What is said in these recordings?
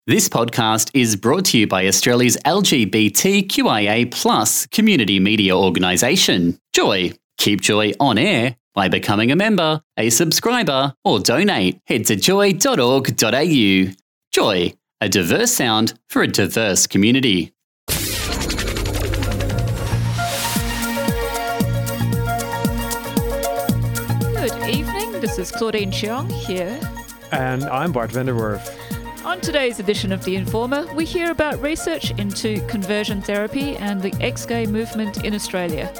This podcast is brought to you by Australia's LGBTQIA+ community media organisation, Joy. Keep Joy on air by becoming a member, a subscriber, or donate. Head to joy.org.au. Joy, a diverse sound for a diverse community. Good evening, this is Claudine Cheong here. And I'm Bart van der Werf. On today's edition of The Informer, we hear about research into conversion therapy and the ex-gay movement in Australia.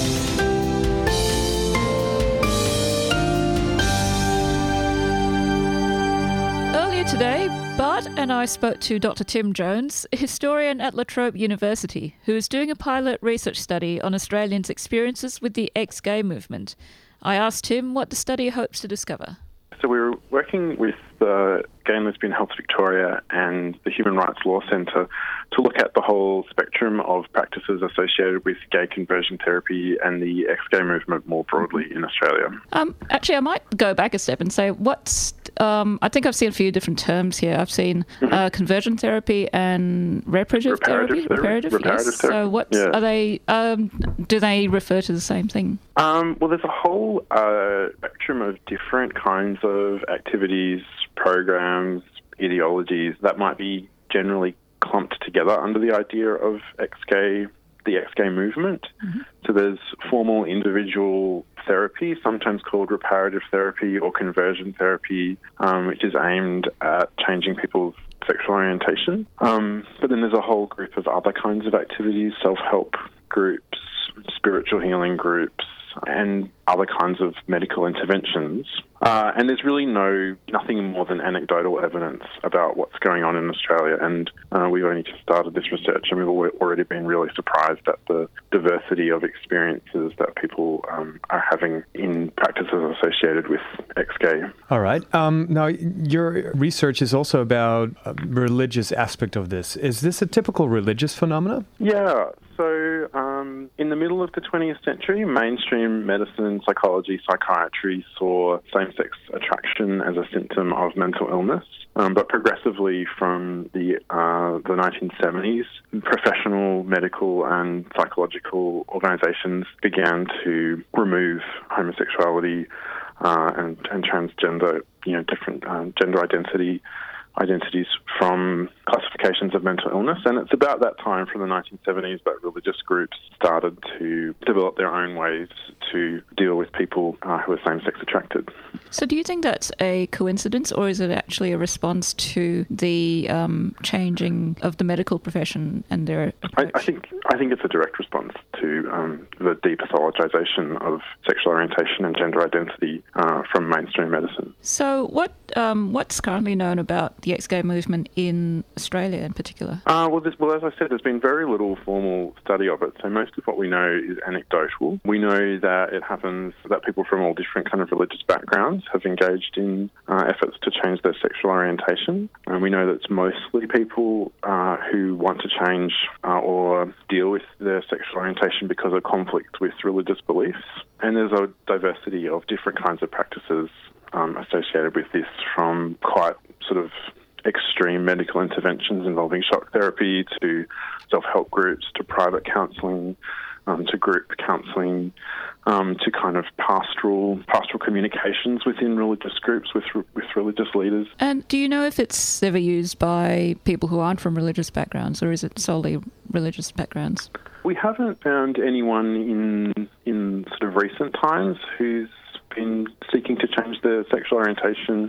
Earlier today, Bart and I spoke to Dr. Tim Jones, a historian at La Trobe University, who is doing a pilot research study on Australians' experiences with the ex-gay movement. I asked him what the study hopes to discover. So we were working with the Gay and Lesbian Health Victoria and the Human Rights Law Centre to look at the whole spectrum of practices associated with gay conversion therapy and the ex-gay movement more broadly in Australia. Actually, I might go back a step and say I think I've seen a few different terms here. I've seen conversion therapy and reparative therapy. Reparative therapy. So what are they? Do they refer to the same thing? Well, there's a whole spectrum of different kinds of activities, programs, ideologies that might be generally clumped together under the idea of the ex-gay movement. Mm-hmm. So there's formal individual therapy, sometimes called reparative therapy or conversion therapy, which is aimed at changing people's sexual orientation. But then there's a whole group of other kinds of activities, self-help groups, spiritual healing groups, and other kinds of medical interventions. And there's really nothing more than anecdotal evidence about what's going on in Australia. And we've only just started this research, and we've already been really surprised at the diversity of experiences that people are having in practices associated with ex-gay. All right. Now, your research is also about a religious aspect of this. Is this a typical religious phenomena? Yeah. So in the middle of the 20th century, mainstream medicine, psychology, psychiatry saw same-sex attraction as a symptom of mental illness. But progressively from the 1970s, professional medical and psychological organisations began to remove homosexuality and transgender, different gender identities from classifications of mental illness. And it's about that time, from the 1970s, that religious groups started to develop their own ways to deal with people who are same-sex attracted. So do you think that's a coincidence, or is it actually a response to the changing of the medical profession and their approach? I think it's a direct response to the depathologization of sexual orientation and gender identity from mainstream medicine. So what's currently known about the ex-gay movement in Australia in particular? Well, as I said, there's been very little formal study of it. So most of what we know is anecdotal. We know that it happens that people from all different kind of religious backgrounds have engaged in efforts to change their sexual orientation. And we know that it's mostly people who want to change or deal with their sexual orientation because of conflict with religious beliefs. And there's a diversity of different kinds of practices associated with this, from quite sort of extreme medical interventions involving shock therapy to self-help groups to private counselling to group counselling to kind of pastoral communications within religious groups with religious leaders. And do you know if it's ever used by people who aren't from religious backgrounds, or is it solely religious backgrounds? We haven't found anyone in sort of recent times who's been seeking to change their sexual orientation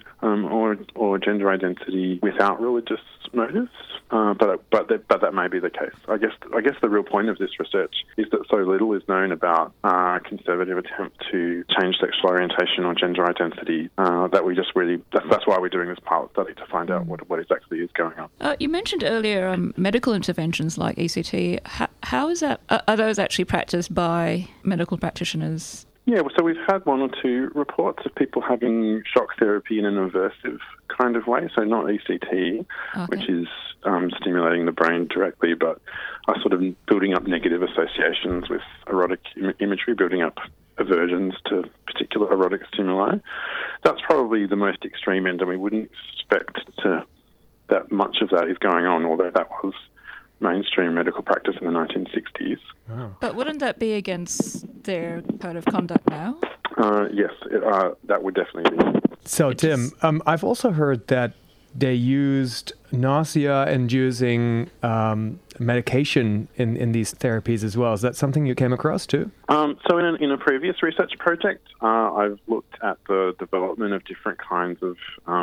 or gender identity without religious motives, but that may be the case. I guess the real point of this research is that so little is known about conservative attempt to change sexual orientation or gender identity that we just really that's why we're doing this pilot study, to find out what exactly is going on. You mentioned earlier medical interventions like ECT. How is that? Are those actually practiced by medical practitioners? Yeah, so we've had one or two reports of people having shock therapy in an aversive kind of way, so not ECT, which is stimulating the brain directly, but sort of building up negative associations with erotic imagery, building up aversions to particular erotic stimuli. That's probably the most extreme end, and we wouldn't expect that much of that is going on, although that was mainstream medical practice in the 1960s. Oh. But wouldn't that be against their code of conduct now? Yes, that would definitely be. So, Tim, I've also heard that they used nausea-inducing medication in these therapies as well. Is that something you came across too? So in a previous research project, I've looked at the development of different kinds of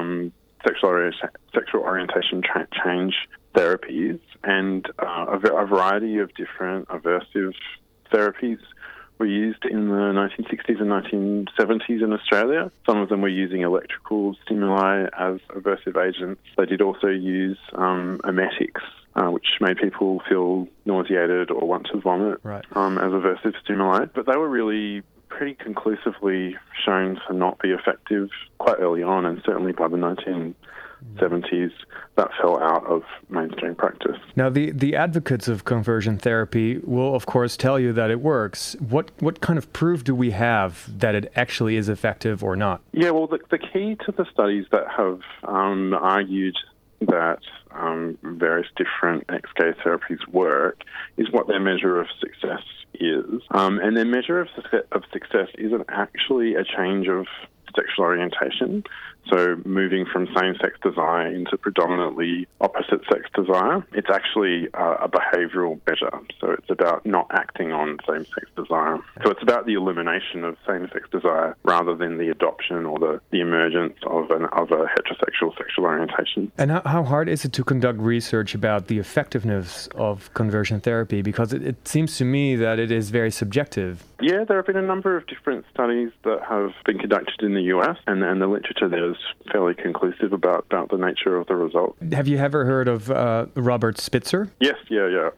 sexual orientation change therapies, and a variety of different aversive therapies were used in the 1960s and 1970s in Australia. Some of them were using electrical stimuli as aversive agents. They did also use emetics, which made people feel nauseated or want to vomit, right, as aversive stimuli. But they were really pretty conclusively shown to not be effective quite early on, and certainly by the 1970s, that fell out of mainstream practice. Now, the advocates of conversion therapy will, of course, tell you that it works. What kind of proof do we have that it actually is effective or not? Yeah, well, the key to the studies that have argued that various different ex-gay therapies work is what their measure of success is. And their measure of success isn't actually a change of sexual orientation, so moving from same-sex desire into predominantly opposite-sex desire. It's actually a behavioural measure, so it's about not acting on same-sex desire. So it's about the elimination of same-sex desire rather than the adoption or the emergence of a heterosexual sexual orientation. And how hard is it to conduct research about the effectiveness of conversion therapy? Because it seems to me that it is very subjective. Yeah, there have been a number of different studies that have been conducted in the US, and the literature there is fairly conclusive about the nature of the results. Have you ever heard of Robert Spitzer? Yes, yeah.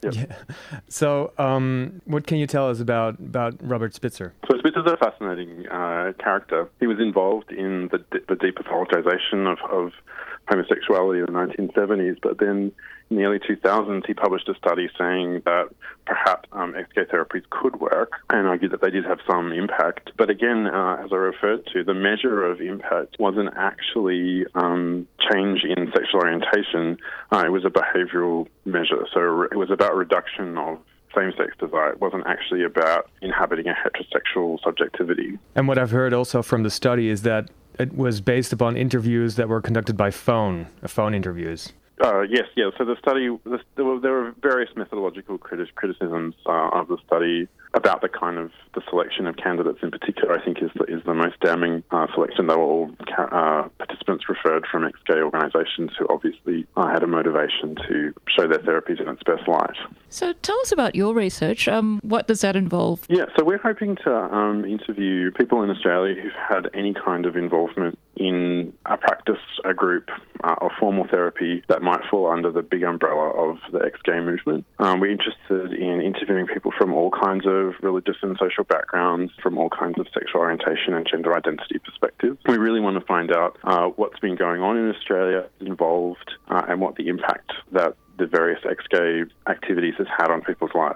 So what can you tell us about Robert Spitzer? So Spitzer's a fascinating character. He was involved in the depathologization of homosexuality in the 1970s, but then in the early 2000s, he published a study saying that perhaps ex-gay therapies could work, and argued that they did have some impact. But again, as I referred to, the measure of impact wasn't actually change in sexual orientation. It was a behavioral measure. So it was about reduction of same-sex desire. It wasn't actually about inhabiting a heterosexual subjectivity. And what I've heard also from the study is that it was based upon interviews that were conducted by phone interviews. Yes. So the study, there were various methodological criticisms of the study about the selection of candidates in particular. I think is the most damning selection. They were all participants referred from ex-gay organisations who obviously had a motivation to show their therapies in its best light. So tell us about your research. What does that involve? Yeah, so we're hoping to interview people in Australia who've had any kind of involvement in a practice, a group, or formal therapy that might fall under the big umbrella of the ex-gay movement. We're interested in interviewing people from all kinds of religious and social backgrounds, from all kinds of sexual orientation and gender identity perspectives. We really want to find out what's been going on in Australia involved and what the impact that the various ex-gay activities has had on people's lives.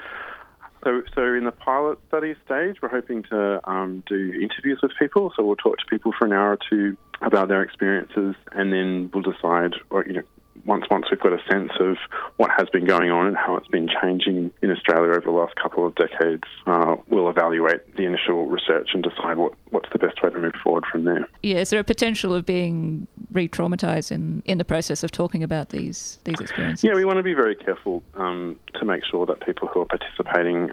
So in the pilot study stage, we're hoping to do interviews with people. So we'll talk to people for an hour or two about their experiences, and then we'll decide, once we've got a sense of what has been going on and how it's been changing in Australia over the last couple of decades, we'll evaluate the initial research and decide what's the best way to move forward from there. Yeah, is there a potential of being re-traumatised in the process of talking about these experiences? Yeah, we want to be very careful to make sure that people who are participating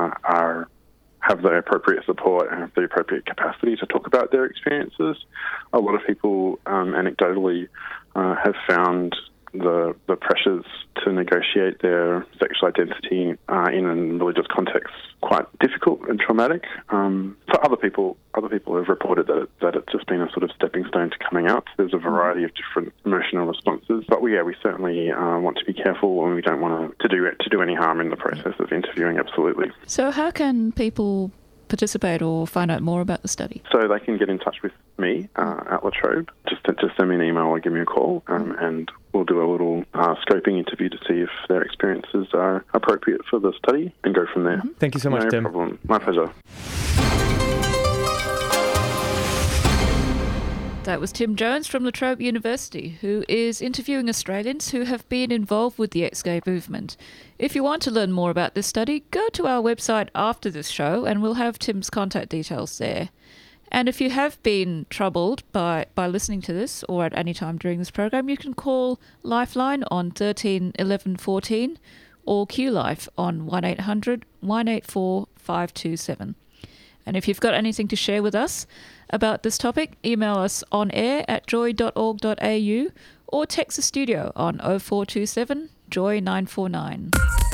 have the appropriate support and have the appropriate capacity to talk about their experiences. A lot of people, anecdotally, have found the pressures to negotiate their sexual identity in a religious context quite difficult and traumatic. For other people have reported that it's just been a sort of stepping stone to coming out. There's a variety of different emotional responses, but we certainly want to be careful, and we don't want to do any harm in the process of interviewing. Absolutely. So how can people participate or find out more about the study? So they can get in touch with me at La Trobe. Just send me an email or give me a call, and we'll do a little scoping interview to see if their experiences are appropriate for the study and go from there. Mm-hmm. Thank you so much, Tim. No problem. My pleasure. That was Tim Jones from La Trobe University, who is interviewing Australians who have been involved with the ex-gay movement. If you want to learn more about this study, go to our website after this show and we'll have Tim's contact details there. And if you have been troubled by listening to this or at any time during this program, you can call Lifeline on 13 11 14 or QLife on 1800 184 527. And if you've got anything to share with us about this topic, email us on air at joy.org.au or text the studio on 0427 Joy 949.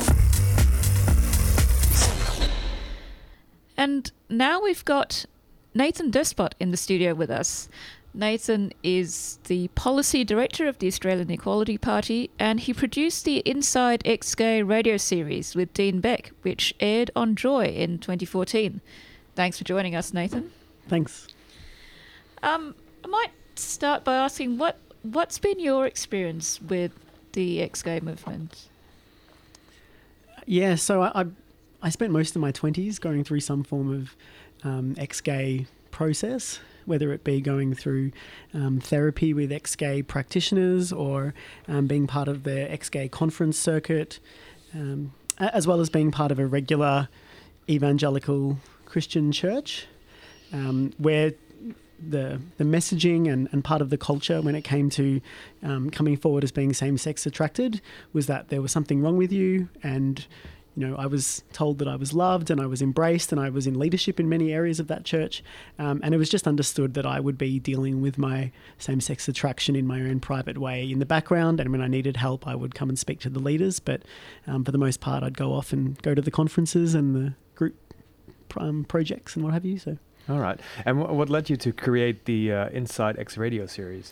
And now we've got Nathan Despot in the studio with us. Nathan is the Policy Director of the Australian Equality Party, and he produced the Inside Ex-Gay radio series with Dean Beck, which aired on Joy in 2014. Thanks for joining us, Nathan. Thanks. I might start by asking what's been your experience with the ex-gay movement? Yeah, so I spent most of my 20s going through some form of ex-gay process, whether it be going through therapy with ex-gay practitioners or being part of the ex-gay conference circuit, as well as being part of a regular evangelical Christian church, where the messaging and part of the culture when it came to coming forward as being same-sex attracted was that there was something wrong with you, and I was told that I was loved and I was embraced and I was in leadership in many areas of that church, and it was just understood that I would be dealing with my same-sex attraction in my own private way in the background, and when I needed help I would come and speak to the leaders, but for the most part I'd go off and go to the conferences and the group projects and what have you. So. All right. And what led you to create the Inside X radio series?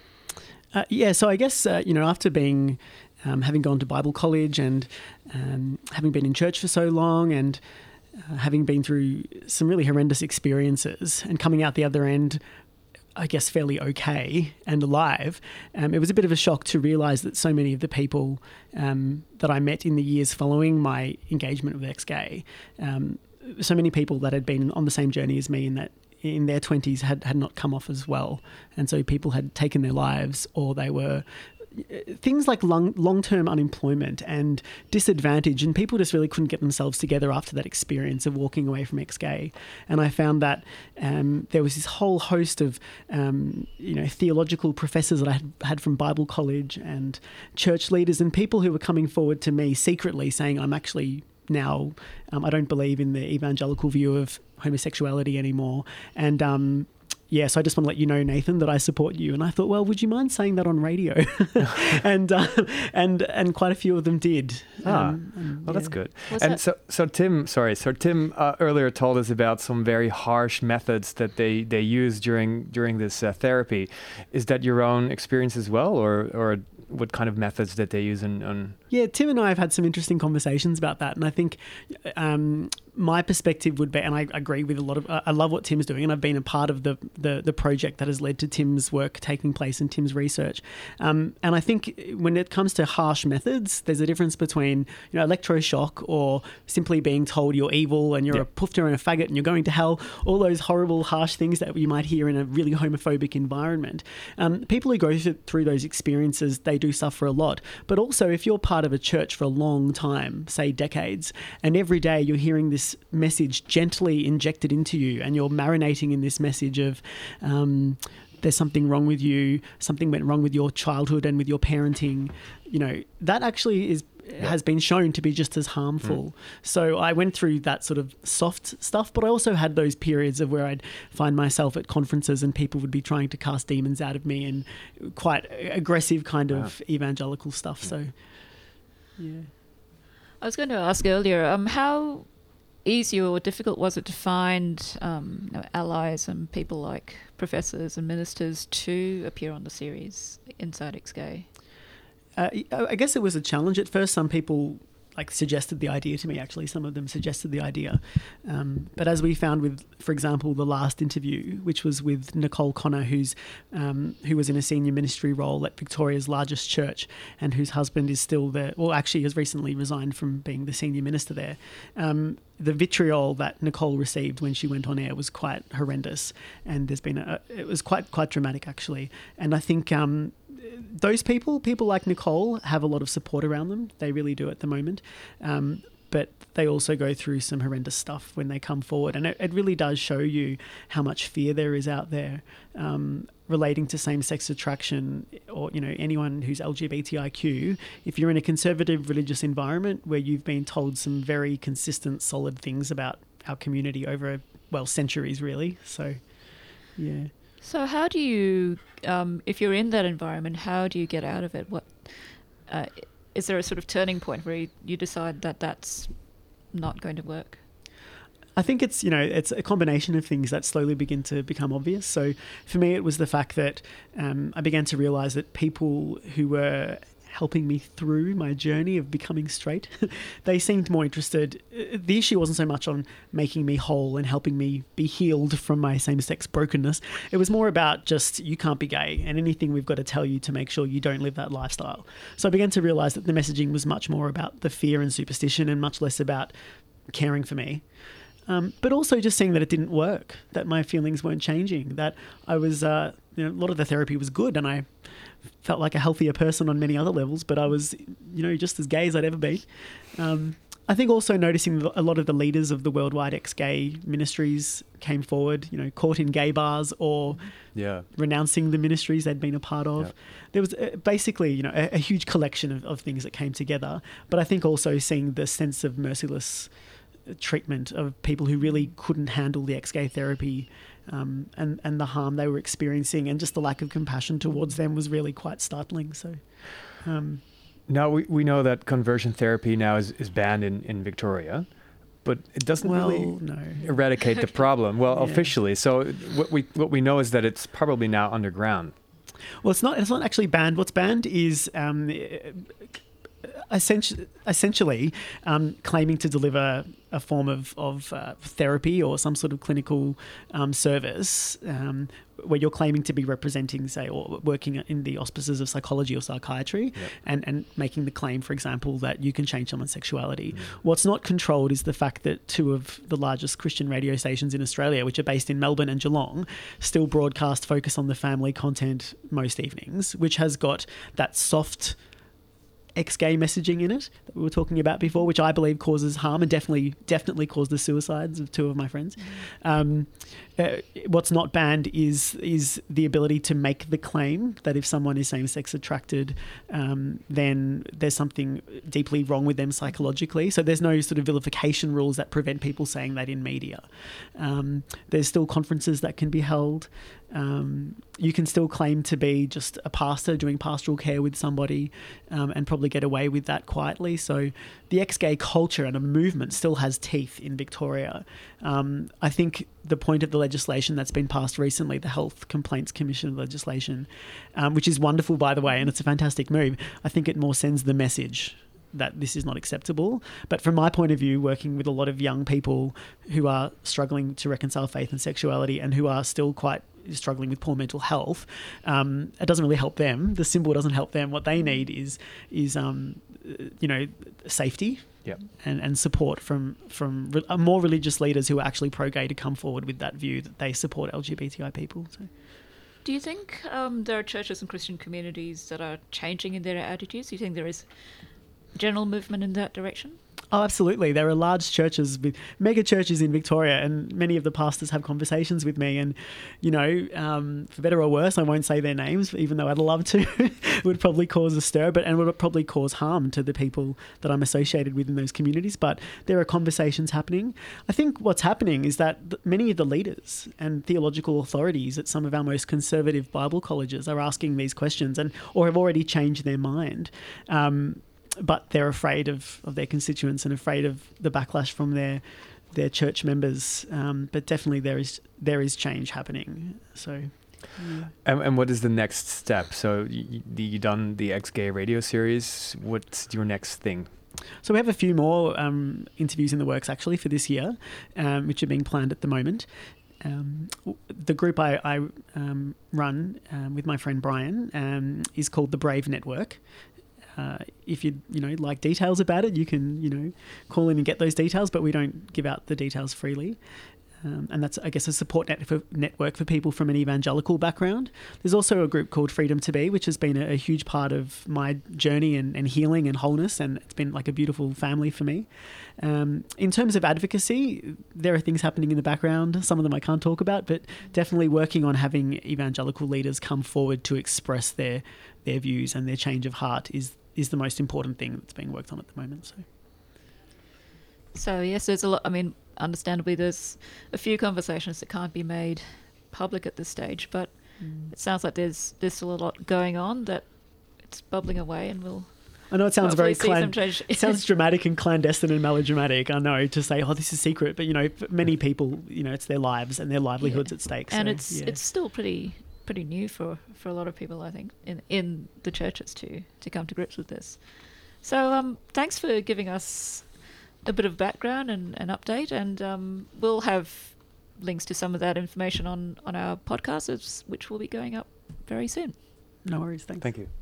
So I guess, after being, having gone to Bible college and having been in church for so long and having been through some really horrendous experiences and coming out the other end, I guess, fairly okay and alive, it was a bit of a shock to realise that so many of the people that I met in the years following my engagement with ex-gay, so many people that had been on the same journey as me in their 20s had not come off as well. And so people had taken their lives, or they were things like long-term unemployment and disadvantage, and people just really couldn't get themselves together after that experience of walking away from ex-gay. And I found that there was this whole host of theological professors that I had from Bible college and church leaders and people who were coming forward to me secretly saying, I'm actually now, I don't believe in the evangelical view of homosexuality anymore. And so I just want to let you know, Nathan, that I support you. And I thought, well, would you mind saying that on radio? and quite a few of them did. That's good. So Tim earlier told us about some very harsh methods that they use during this therapy. Is that your own experience as well, or what kind of methods that they use on? Yeah, Tim and I have had some interesting conversations about that, and I think my perspective would be, and I agree with a lot of, I love what Tim's doing, and I've been a part of the project that has led to Tim's work taking place and Tim's research. And I think when it comes to harsh methods, there's a difference between electroshock or simply being told you're evil and you're a poofter and a faggot and you're going to hell, all those horrible, harsh things that you might hear in a really homophobic environment. People who go through those experiences, they do suffer a lot. But also, if you're part of a church for a long time, say decades, and every day you're hearing this message gently injected into you and you're marinating in this message of there's something wrong with you, something went wrong with your childhood and with your parenting, that actually has been shown to be just as harmful. So I went through that sort of soft stuff, but I also had those periods of where I'd find myself at conferences and people would be trying to cast demons out of me and quite aggressive kind of evangelical stuff. So, yeah. I was going to ask earlier, how easy or difficult was it to find allies and people like professors and ministers to appear on the series Inside Ex-Gay? I guess it was a challenge at first. Some people suggested the idea to me. Actually, some of them suggested the idea. But as we found with, for example, the last interview, which was with Nicole Connor, who was in a senior ministry role at Victoria's largest church, and whose husband is still there. Well, actually, has recently resigned from being the senior minister there. The vitriol that Nicole received when she went on air was quite horrendous, and it was quite dramatic actually. And I think those people like Nicole, have a lot of support around them. They really do at the moment. But they also go through some horrendous stuff when they come forward. And it really does show you how much fear there is out there relating to same-sex attraction, or, anyone who's LGBTIQ. If you're in a conservative religious environment where you've been told some very consistent, solid things about our community over, centuries really. So, yeah. So how do you, if you're in that environment, how do you get out of it? What is there a sort of turning point where you decide that that's not going to work? I think it's a combination of things that slowly begin to become obvious. So for me, it was the fact that I began to realise that people who were helping me through my journey of becoming straight, they seemed more interested. The issue wasn't so much on making me whole and helping me be healed from my same-sex brokenness. It was more about just, you can't be gay, and anything we've got to tell you to make sure you don't live that lifestyle. So I began to realise that the messaging was much more about the fear and superstition and much less about caring for me. But also just seeing that it didn't work, that my feelings weren't changing, that I was, a lot of the therapy was good, and I felt like a healthier person on many other levels, but I was, just as gay as I'd ever been. I think also noticing a lot of the leaders of the worldwide ex-gay ministries came forward, caught in gay bars or renouncing the ministries they'd been a part of. Yeah. There was basically, a huge collection of things that came together. But I think also seeing the sense of merciless treatment of people who really couldn't handle the ex-gay therapy and the harm they were experiencing, and just the lack of compassion towards them was really quite startling. So now we know that conversion therapy now is banned in Victoria, but it doesn't really eradicate the problem. Well, officially. So what we know is that it's probably now underground. Well, it's not actually banned. What's banned is essentially claiming to deliver a form of therapy or some sort of clinical service where you're claiming to be representing, say, or working in the auspices of psychology or psychiatry, and making the claim, for example, that you can change someone's sexuality. What's not controlled is the fact that two of the largest Christian radio stations in Australia, which are based in Melbourne and Geelong, still broadcast Focus on the Family content most evenings, which has got that soft ex-gay messaging in it that we were talking about before, which I believe causes harm and definitely caused the suicides of two of my friends. What's not banned is the ability to make the claim that if someone is same-sex attracted, then there's something deeply wrong with them psychologically. So there's no sort of vilification rules that prevent people saying that in media. There's still conferences that can be held. You can still claim to be just a pastor doing pastoral care with somebody and probably get away with that quietly. So the ex-gay culture and a movement still has teeth in Victoria. I think the point of the legislation that's been passed recently, the Health Complaints Commission legislation, which is wonderful, by the way, and it's a fantastic move, I think it more sends the message that this is not acceptable. But from my point of view, working with a lot of young people who are struggling to reconcile faith and sexuality and who are still quite struggling with poor mental health, it doesn't really help them. The symbol doesn't help them. What they need is safety and support from more religious leaders who are actually pro-gay to come forward with that view that they support LGBTI people. So. Do you think there are churches and Christian communities that are changing in their attitudes? Do you think there is general movement in that direction? Oh, absolutely. There are large churches with mega churches in Victoria, and many of the pastors have conversations with me. And, for better or worse, I won't say their names, even though I'd love to. It would probably cause a stir, and would probably cause harm to the people that I'm associated with in those communities. But there are conversations happening. I think what's happening is that many of the leaders and theological authorities at some of our most conservative Bible colleges are asking these questions or have already changed their mind. But they're afraid of their constituents and afraid of the backlash from their church members. But definitely there is change happening. So, yeah. And what is the next step? So you done the ex-gay radio series. What's your next thing? So we have a few more interviews in the works actually for this year, which are being planned at the moment. The group I run with my friend Brian is called the Brave Network. If you like details about it, you can call in and get those details, but we don't give out the details freely. And that's, I guess, a support network for people from an evangelical background. There's also a group called Freedom to Be, which has been a huge part of my journey and healing and wholeness, and it's been like a beautiful family for me. In terms of advocacy, there are things happening in the background. Some of them I can't talk about, but definitely working on having evangelical leaders come forward to express their views and their change of heart is the most important thing that's being worked on at the moment. So yes, there's a lot. I mean, understandably, there's a few conversations that can't be made public at this stage, but it sounds like there's still a lot going on, that it's bubbling away, and we'll. I know it sounds very it sounds dramatic and clandestine and melodramatic. I know, to say, this is secret, but for many people, it's their lives and their livelihoods at stake. And it's still pretty new for a lot of people, I think, in the churches to come to grips with this. So thanks for giving us a bit of background and an update, and we'll have links to some of that information on our podcast, which will be going up very soon. No worries. Thanks. Thank you.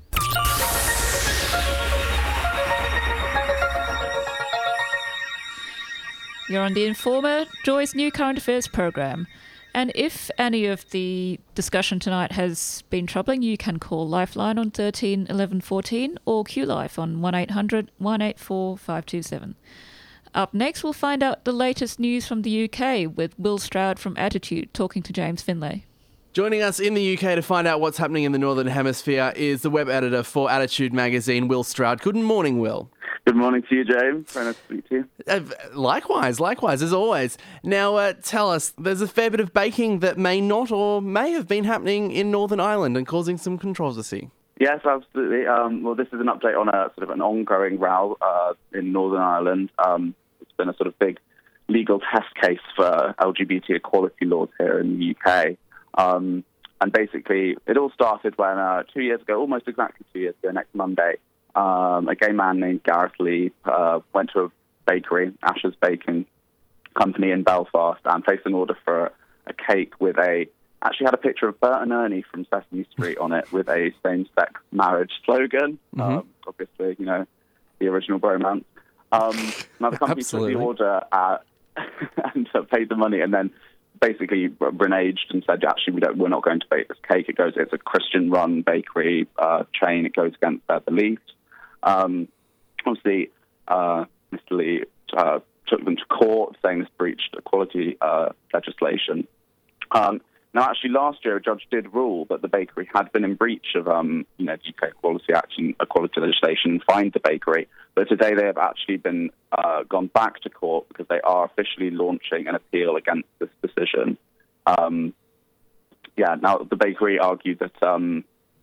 You're on The Informer, Joy's new current affairs program. And if any of the discussion tonight has been troubling, you can call Lifeline on 13 11 14 or QLife on 1800 184 527. Up next, we'll find out the latest news from the UK with Will Stroud from Attitude talking to James Finlay. Joining us in the UK to find out what's happening in the Northern Hemisphere is the web editor for Attitude magazine, Will Stroud. Good morning, Will. Good morning to you, James. Very nice to speak to you. Likewise, as always. Now, tell us, there's a fair bit of baking that may not or may have been happening in Northern Ireland and causing some controversy. Yes, absolutely. Well, this is an update on a sort of an ongoing row in Northern Ireland. It's been a sort of big legal test case for LGBT equality laws here in the UK. And basically, it all started when 2 years ago, almost exactly 2 years ago, next Monday, a gay man named Gareth Lee went to a bakery, Ash's Baking Company in Belfast, and placed an order for a cake with actually had a picture of Bert and Ernie from Sesame Street on it with a same-sex marriage slogan. Obviously, the original bromance. Now the company took the order and paid the money, and then basically reneged and said, actually, we're not going to bake this cake. It's a Christian-run bakery chain. It goes against their beliefs. Obviously, Mr. Lee took them to court, saying this breached equality legislation. Now, actually, last year, a judge did rule that the bakery had been in breach of, UK equality legislation, and fined the bakery. But today, they have actually been gone back to court because they are officially launching an appeal against this decision. Now the bakery argued that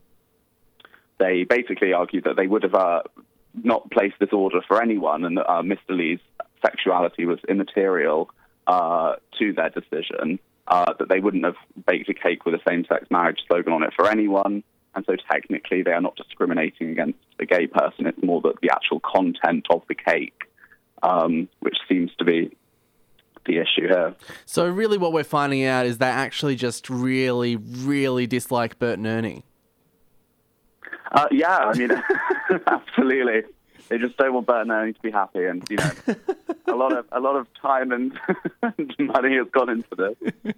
they would have not placed this order for anyone, and that Mr. Lee's sexuality was immaterial to their decision. That they wouldn't have baked a cake with a same-sex marriage slogan on it for anyone, and so technically they are not discriminating against a gay person. It's more that the actual content of the cake, which seems to be the issue here. So really what we're finding out is they actually just really, really dislike Bert and Ernie. Absolutely. They just don't want Bert and Ernie to be happy, and a lot of time and money has gone into this.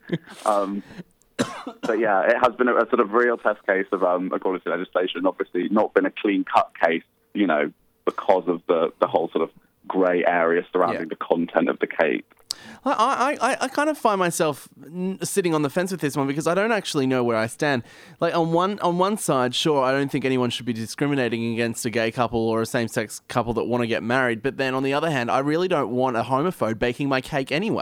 But yeah, it has been a sort of real test case of equality legislation. Obviously, not been a clean-cut case, because of the whole sort of grey area surrounding the content of the cake. I kind of find myself sitting on the fence with this one because I don't actually know where I stand. Like on one side, sure, I don't think anyone should be discriminating against a gay couple or a same-sex couple that want to get married. But then on the other hand, I really don't want a homophobe baking my cake anyway.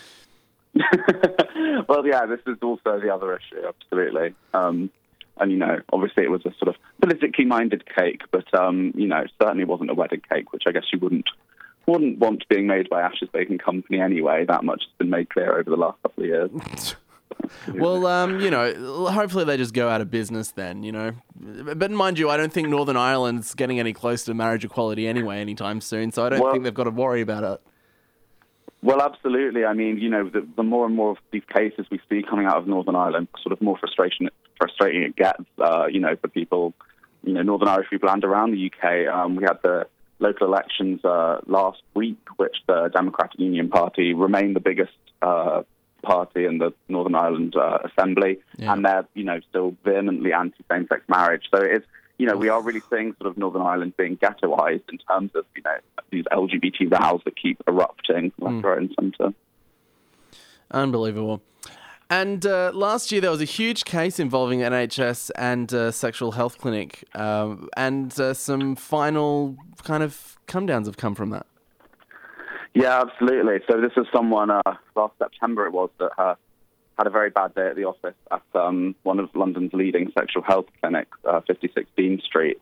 Well, yeah, this is also the other issue, absolutely. And, obviously it was a sort of politically minded cake, but, certainly wasn't a wedding cake, which I guess you wouldn't want being made by Ash's Baking Company anyway. That much has been made clear over the last couple of years. Well, hopefully they just go out of business then, But mind you, I don't think Northern Ireland's getting any close to marriage equality anyway anytime soon, so I don't think they've got to worry about it. Well, absolutely. I mean, the more and more of these cases we see coming out of Northern Ireland, sort of more frustrating it gets, for people, Northern Irish people and around the UK. We had the local elections last week, which the Democratic Union Party remained the biggest party in the Northern Ireland Assembly, and they're, still vehemently anti-same-sex marriage. So it's, we are really seeing sort of Northern Ireland being ghettoised in terms of, these LGBT rows that keep erupting left, right and centre. Unbelievable. And last year there was a huge case involving NHS and sexual health clinic, and some final kind of come-downs have come from that. Yeah, absolutely. So this is someone, last September it was, that had a very bad day at the office at one of London's leading sexual health clinics, 56 Dean Street.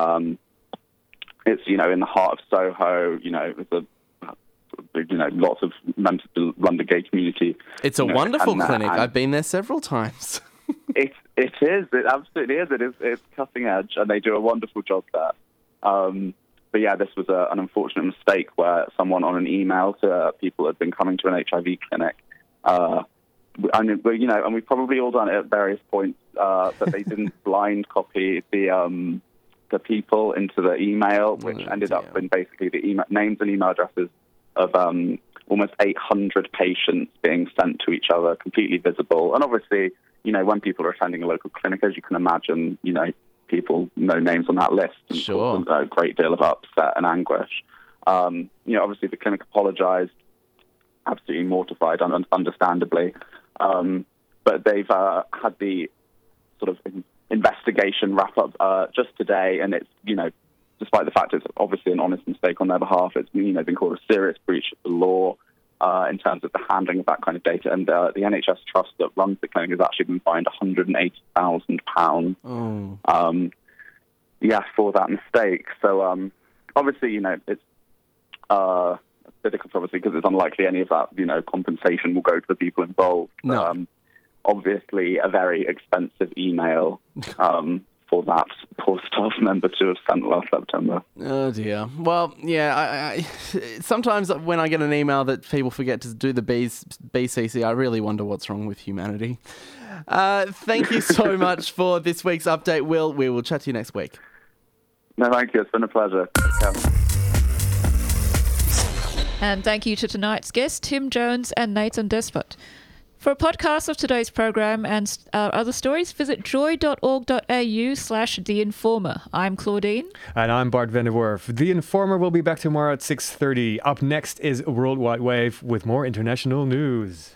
It's, in the heart of Soho, it's lots of members of the London gay community. It's a wonderful clinic. I've been there several times. It is. It absolutely is. It's cutting edge, and they do a wonderful job there. But yeah, this was an unfortunate mistake where someone on an email to people had been coming to an HIV clinic, and we've probably all done it at various points, that they didn't blind copy the people into the email, which ended up in basically the names and email addresses of almost 800 patients being sent to each other, completely visible. And obviously, when people are attending a local clinic, as you can imagine, people know names on that list. And sure. A great deal of upset and anguish. Obviously the clinic apologised, absolutely mortified, understandably. But they've had the sort of investigation wrap up just today, and it's, despite the fact it's obviously an honest mistake on their behalf, it's been called a serious breach of the law in terms of the handling of that kind of data. And the NHS Trust that runs the clinic has actually been fined £180,000. For that mistake. So obviously, it's a bit of controversy because it's unlikely any of that, compensation will go to the people involved. No. Obviously, a very expensive email for that poor staff member to have sent last September. Oh dear. Well, yeah. I sometimes when I get an email that people forget to do the BCC, I really wonder what's wrong with humanity. Thank you so much for this week's update, Will. We will chat to you next week. No, thank you. It's been a pleasure. And thank you to tonight's guests, Tim Jones and Nathan Despot. For a podcast of today's program and other stories, visit joy.org.au/The Informer. I'm Claudine. And I'm Bart van der Werf. The Informer will be back tomorrow at 6:30. Up next is Worldwide Wave with more international news.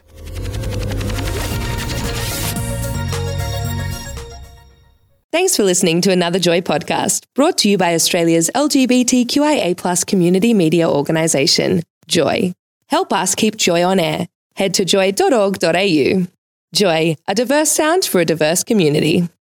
Thanks for listening to another Joy podcast, brought to you by Australia's LGBTQIA+ community media organisation, Joy. Help us keep Joy on air. Head to joy.org.au. Joy, a diverse sound for a diverse community.